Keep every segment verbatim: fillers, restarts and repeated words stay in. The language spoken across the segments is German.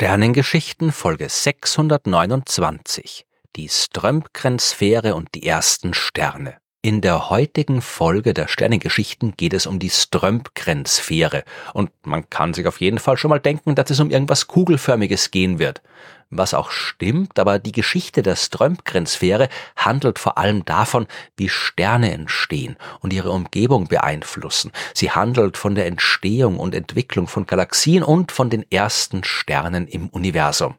Sternengeschichten Folge sechshundertneunundzwanzig. Die Strömkren-Sphäre und die ersten Sterne. In der heutigen Folge der Sternengeschichten geht es um die Strömkren-Sphäre und man kann sich auf jeden Fall schon mal denken, dass es um irgendwas Kugelförmiges gehen wird. Was auch stimmt, aber die Geschichte der Strömkren-Sphäre handelt vor allem davon, wie Sterne entstehen und ihre Umgebung beeinflussen. Sie handelt von der Entstehung und Entwicklung von Galaxien und von den ersten Sternen im Universum.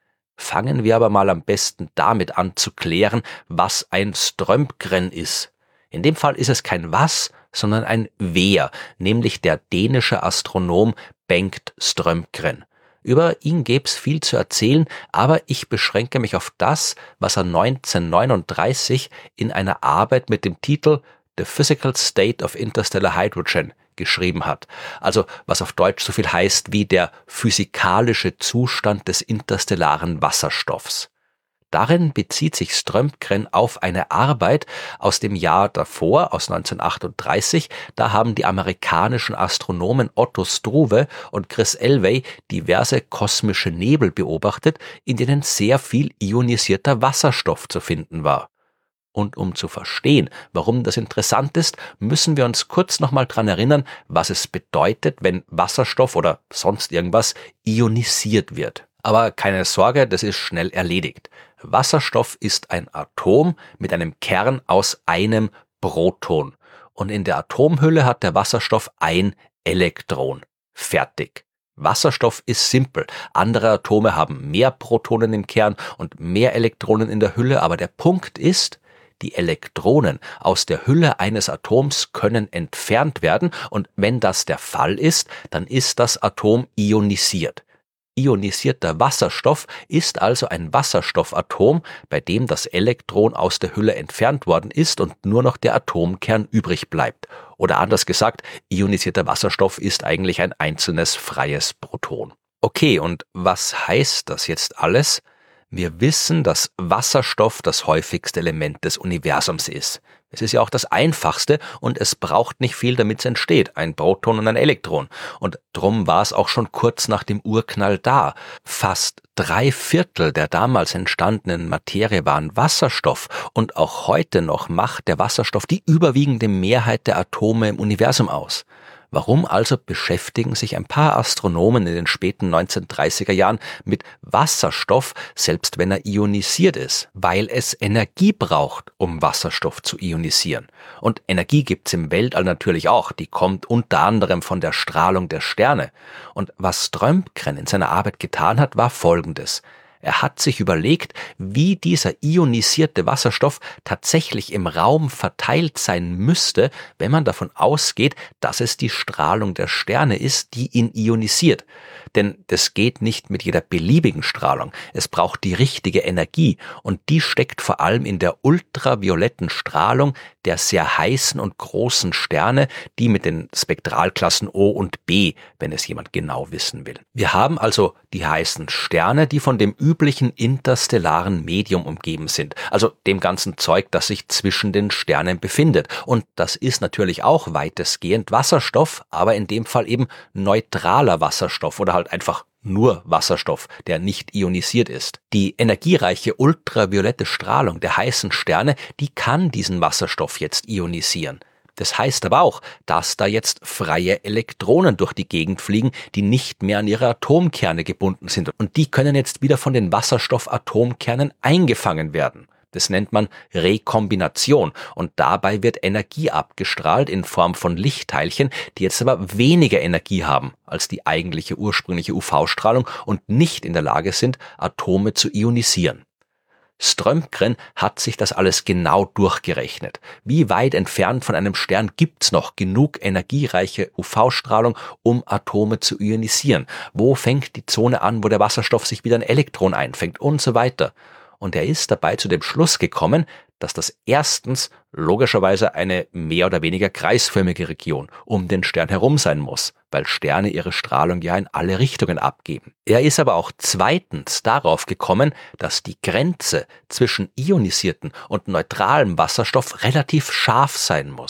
Fangen wir aber mal am besten damit an zu klären, was ein Strömkren ist. In dem Fall ist es kein Was, sondern ein Wer, nämlich der dänische Astronom Bengt Strömkren. Über ihn gäb's viel zu erzählen, aber ich beschränke mich auf das, was er neunzehnhundertneununddreißig in einer Arbeit mit dem Titel The Physical State of Interstellar Hydrogen geschrieben hat. Also was auf Deutsch so viel heißt wie der physikalische Zustand des interstellaren Wasserstoffs. Darin bezieht sich Strömkren auf eine Arbeit aus dem Jahr davor, aus neunzehnhundertachtunddreißig. Da haben die amerikanischen Astronomen Otto Struve und Chris Elway diverse kosmische Nebel beobachtet, in denen sehr viel ionisierter Wasserstoff zu finden war. Und um zu verstehen, warum das interessant ist, müssen wir uns kurz nochmal dran erinnern, was es bedeutet, wenn Wasserstoff oder sonst irgendwas ionisiert wird. Aber keine Sorge, das ist schnell erledigt. Wasserstoff ist ein Atom mit einem Kern aus einem Proton. Und in der Atomhülle hat der Wasserstoff ein Elektron. Fertig. Wasserstoff ist simpel. Andere Atome haben mehr Protonen im Kern und mehr Elektronen in der Hülle, aber der Punkt ist, die Elektronen aus der Hülle eines Atoms können entfernt werden und wenn das der Fall ist, dann ist das Atom ionisiert. Ionisierter Wasserstoff ist also ein Wasserstoffatom, bei dem das Elektron aus der Hülle entfernt worden ist und nur noch der Atomkern übrig bleibt. Oder anders gesagt, ionisierter Wasserstoff ist eigentlich ein einzelnes freies Proton. Okay, und was heißt das jetzt alles? Wir wissen, dass Wasserstoff das häufigste Element des Universums ist. Es ist ja auch das einfachste und es braucht nicht viel, damit es entsteht, ein Proton und ein Elektron. Und drum war es auch schon kurz nach dem Urknall da. Fast drei Viertel der damals entstandenen Materie waren Wasserstoff und auch heute noch macht der Wasserstoff die überwiegende Mehrheit der Atome im Universum aus. Warum also beschäftigen sich ein paar Astronomen in den späten neunzehnhundertdreißiger Jahren mit Wasserstoff, selbst wenn er ionisiert ist? Weil es Energie braucht, um Wasserstoff zu ionisieren. Und Energie gibt's im Weltall natürlich auch, die kommt unter anderem von der Strahlung der Sterne. Und was Strömkren in seiner Arbeit getan hat, war Folgendes. Er hat sich überlegt, wie dieser ionisierte Wasserstoff tatsächlich im Raum verteilt sein müsste, wenn man davon ausgeht, dass es die Strahlung der Sterne ist, die ihn ionisiert. Denn das geht nicht mit jeder beliebigen Strahlung. Es braucht die richtige Energie und die steckt vor allem in der ultravioletten Strahlung der sehr heißen und großen Sterne, die mit den Spektralklassen O und B, wenn es jemand genau wissen will. Wir haben also die heißen Sterne, die von dem üblichen interstellaren Medium umgeben sind, also dem ganzen Zeug, das sich zwischen den Sternen befindet. Und das ist natürlich auch weitestgehend Wasserstoff, aber in dem Fall eben neutraler Wasserstoff oder halt einfach nur Wasserstoff, der nicht ionisiert ist. Die energiereiche ultraviolette Strahlung der heißen Sterne, die kann diesen Wasserstoff jetzt ionisieren. Das heißt aber auch, dass da jetzt freie Elektronen durch die Gegend fliegen, die nicht mehr an ihre Atomkerne gebunden sind. Und die können jetzt wieder von den Wasserstoffatomkernen eingefangen werden. Das nennt man Rekombination und dabei wird Energie abgestrahlt in Form von Lichtteilchen, die jetzt aber weniger Energie haben als die eigentliche ursprüngliche U V-Strahlung und nicht in der Lage sind, Atome zu ionisieren. Strömkren hat sich das alles genau durchgerechnet. Wie weit entfernt von einem Stern gibt's noch genug energiereiche U V-Strahlung, um Atome zu ionisieren? Wo fängt die Zone an, wo der Wasserstoff sich wieder ein Elektron einfängt und so weiter? Und er ist dabei zu dem Schluss gekommen, dass das erstens logischerweise eine mehr oder weniger kreisförmige Region um den Stern herum sein muss, weil Sterne ihre Strahlung ja in alle Richtungen abgeben. Er ist aber auch zweitens darauf gekommen, dass die Grenze zwischen ionisierten und neutralem Wasserstoff relativ scharf sein muss.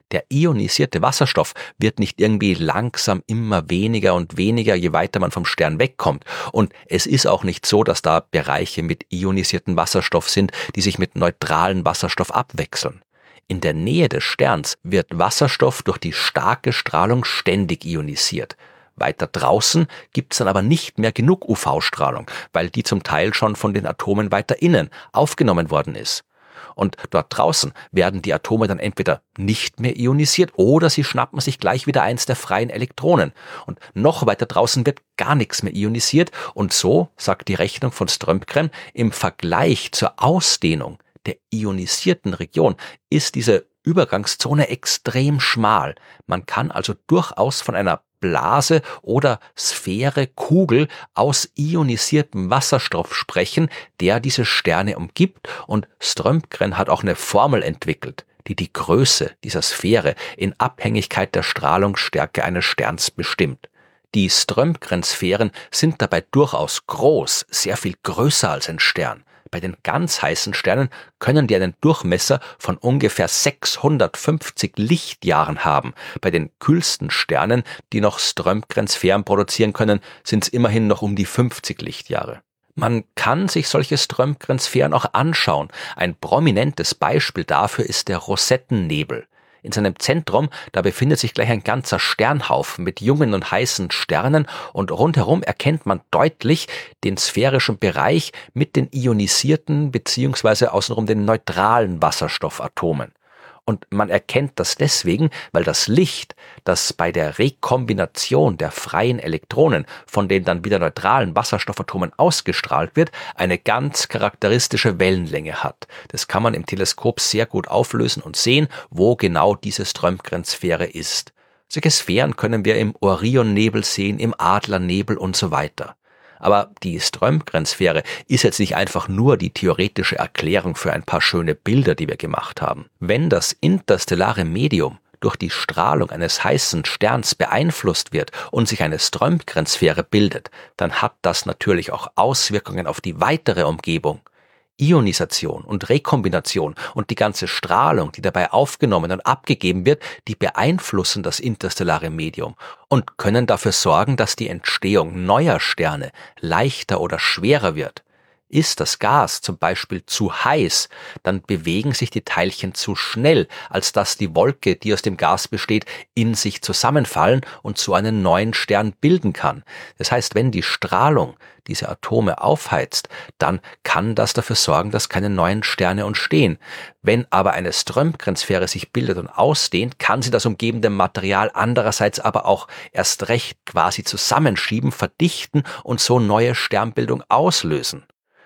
Der ionisierte Wasserstoff wird nicht irgendwie langsam immer weniger und weniger, je weiter man vom Stern wegkommt. Und es ist auch nicht so, dass da Bereiche mit ionisiertem Wasserstoff sind, die sich mit neutralem Wasserstoff abwechseln. In der Nähe des Sterns wird Wasserstoff durch die starke Strahlung ständig ionisiert. Weiter draußen gibt's dann aber nicht mehr genug U V-Strahlung, weil die zum Teil schon von den Atomen weiter innen aufgenommen worden ist. Und dort draußen werden die Atome dann entweder nicht mehr ionisiert oder sie schnappen sich gleich wieder eins der freien Elektronen. Und noch weiter draußen wird gar nichts mehr ionisiert. Und so, sagt die Rechnung von Strömgren, im Vergleich zur Ausdehnung der ionisierten Region ist diese Übergangszone extrem schmal. Man kann also durchaus von einer Blase oder Sphäre, Kugel aus ionisiertem Wasserstoff sprechen, der diese Sterne umgibt, und Strömgren hat auch eine Formel entwickelt, die die Größe dieser Sphäre in Abhängigkeit der Strahlungsstärke eines Sterns bestimmt. Die Strömgren-Sphären sind dabei durchaus groß, sehr viel größer als ein Stern. Bei den ganz heißen Sternen können die einen Durchmesser von ungefähr sechshundertfünfzig Lichtjahren haben. Bei den kühlsten Sternen, die noch Strömgren-Sphären produzieren können, sind es immerhin noch um die fünfzig Lichtjahre. Man kann sich solche Strömgren-Sphären auch anschauen. Ein prominentes Beispiel dafür ist der Rosettennebel. In seinem Zentrum, da befindet sich gleich ein ganzer Sternhaufen mit jungen und heißen Sternen, und rundherum erkennt man deutlich den sphärischen Bereich mit den ionisierten bzw. außenrum den neutralen Wasserstoffatomen. Und man erkennt das deswegen, weil das Licht, das bei der Rekombination der freien Elektronen von den dann wieder neutralen Wasserstoffatomen ausgestrahlt wird, eine ganz charakteristische Wellenlänge hat. Das kann man im Teleskop sehr gut auflösen und sehen, wo genau diese Strömgren-Sphäre ist. Solche Sphären können wir im Orionnebel sehen, im Adlernebel und so weiter. Aber die Strömgren-Sphäre ist jetzt nicht einfach nur die theoretische Erklärung für ein paar schöne Bilder, die wir gemacht haben. Wenn das interstellare Medium durch die Strahlung eines heißen Sterns beeinflusst wird und sich eine Strömgren-Sphäre bildet, dann hat das natürlich auch Auswirkungen auf die weitere Umgebung. Ionisation und Rekombination und die ganze Strahlung, die dabei aufgenommen und abgegeben wird, die beeinflussen das interstellare Medium und können dafür sorgen, dass die Entstehung neuer Sterne leichter oder schwerer wird. Ist das Gas zum Beispiel zu heiß, dann bewegen sich die Teilchen zu schnell, als dass die Wolke, die aus dem Gas besteht, in sich zusammenfallen und so einen neuen Stern bilden kann. Das heißt, wenn die Strahlung diese Atome aufheizt, dann kann das dafür sorgen, dass keine neuen Sterne entstehen. Wenn aber eine Strömgren-Sphäre sich bildet und ausdehnt, kann sie das umgebende Material andererseits aber auch erst recht quasi zusammenschieben, verdichten und so neue Sternbildung auslösen.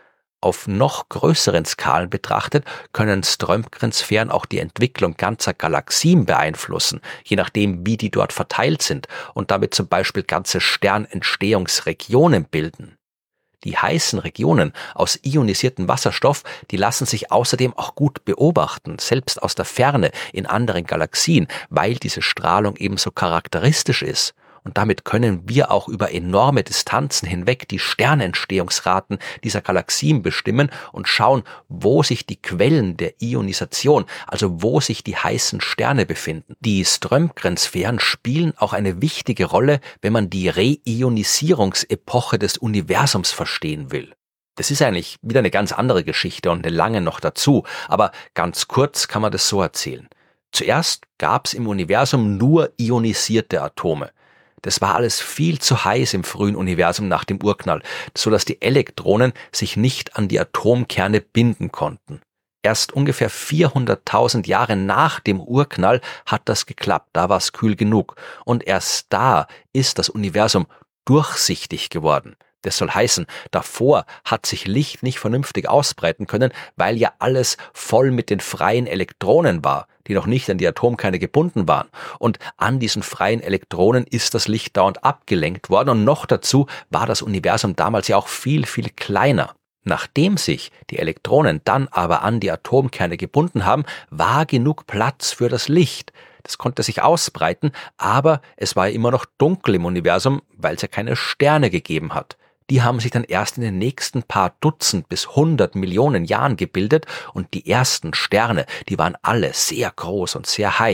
Auf noch größeren Skalen betrachtet können Strömgren-Sphären auch die Entwicklung ganzer Galaxien beeinflussen, je nachdem, wie die dort verteilt sind, und damit zum Beispiel ganze Sternentstehungsregionen bilden. Die heißen Regionen aus ionisiertem Wasserstoff, die lassen sich außerdem auch gut beobachten, selbst aus der Ferne in anderen Galaxien, weil diese Strahlung ebenso charakteristisch ist. Und damit können wir auch über enorme Distanzen hinweg die Sternentstehungsraten dieser Galaxien bestimmen und schauen, wo sich die Quellen der Ionisation, also wo sich die heißen Sterne befinden. Die Strömgren-Sphären spielen auch eine wichtige Rolle, wenn man die Reionisierungsepoche des Universums verstehen will. Das ist eigentlich wieder eine ganz andere Geschichte und eine lange noch dazu, aber ganz kurz kann man das so erzählen. Zuerst gab es im Universum nur ionisierte Atome. Das war alles viel zu heiß im frühen Universum nach dem Urknall, so dass die Elektronen sich nicht an die Atomkerne binden konnten. Erst ungefähr vierhunderttausend Jahre nach dem Urknall hat das geklappt, da war es kühl genug. Und erst da ist das Universum durchsichtig geworden. Das soll heißen, davor hat sich Licht nicht vernünftig ausbreiten können, weil ja alles voll mit den freien Elektronen war, die noch nicht an die Atomkerne gebunden waren. Und an diesen freien Elektronen ist das Licht dauernd abgelenkt worden. Und noch dazu war das Universum damals ja auch viel, viel kleiner. Nachdem sich die Elektronen dann aber an die Atomkerne gebunden haben, war genug Platz für das Licht. Das konnte sich ausbreiten, aber es war immer noch dunkel im Universum, weil es ja keine Sterne gegeben hat. Die haben sich dann erst in den nächsten paar Dutzend bis hundert Millionen Jahren gebildet, und die ersten Sterne, die waren alle sehr groß und sehr heiß.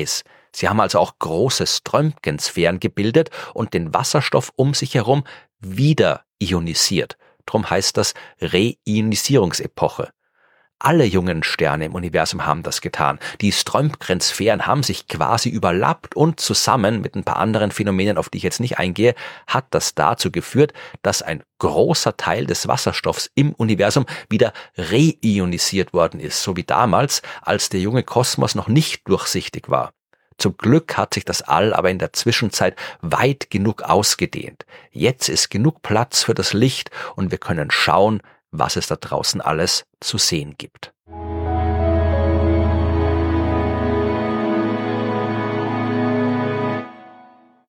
Sie haben also auch große Strömgren-Sphären gebildet und den Wasserstoff um sich herum wieder ionisiert. Drum heißt das Reionisierungsepoche. Alle jungen Sterne im Universum haben das getan. Die Strömgren-Sphären haben sich quasi überlappt und zusammen mit ein paar anderen Phänomenen, auf die ich jetzt nicht eingehe, hat das dazu geführt, dass ein großer Teil des Wasserstoffs im Universum wieder reionisiert worden ist, so wie damals, als der junge Kosmos noch nicht durchsichtig war. Zum Glück hat sich das All aber in der Zwischenzeit weit genug ausgedehnt. Jetzt ist genug Platz für das Licht und wir können schauen, was es da draußen alles zu sehen gibt.